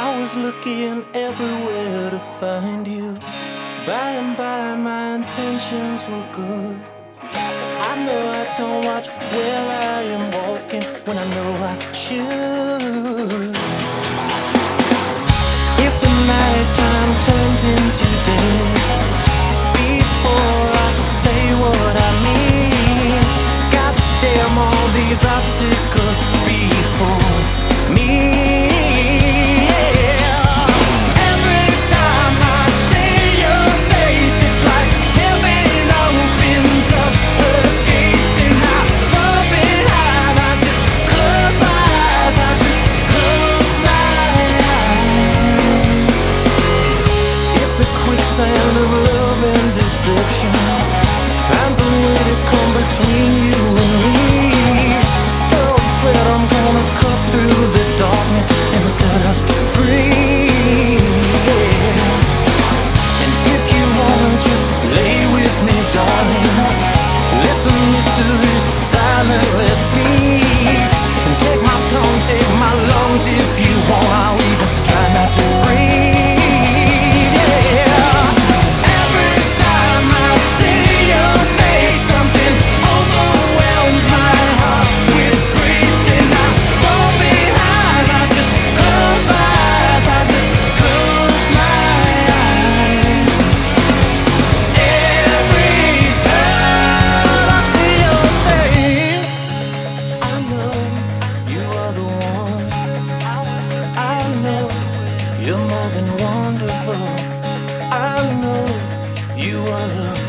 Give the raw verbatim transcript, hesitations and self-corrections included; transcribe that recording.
I was looking everywhere to find you. By and by, my intentions were good. I know I don't watch where I am walking when I know I should. If the night time turns into day, before I say what I mean, goddamn all these obstacles before me. Sand of love and deception finds a way to come between you and me. Oh, I'm afraid I'm gonna cut through the darkness and set us free. Yeah. And if you wanna just lay with me, darling, let the mystery silently speak. And take my tongue, take my lungs if you want. I'll even try not to breathe. You're more than wonderful. I know you are the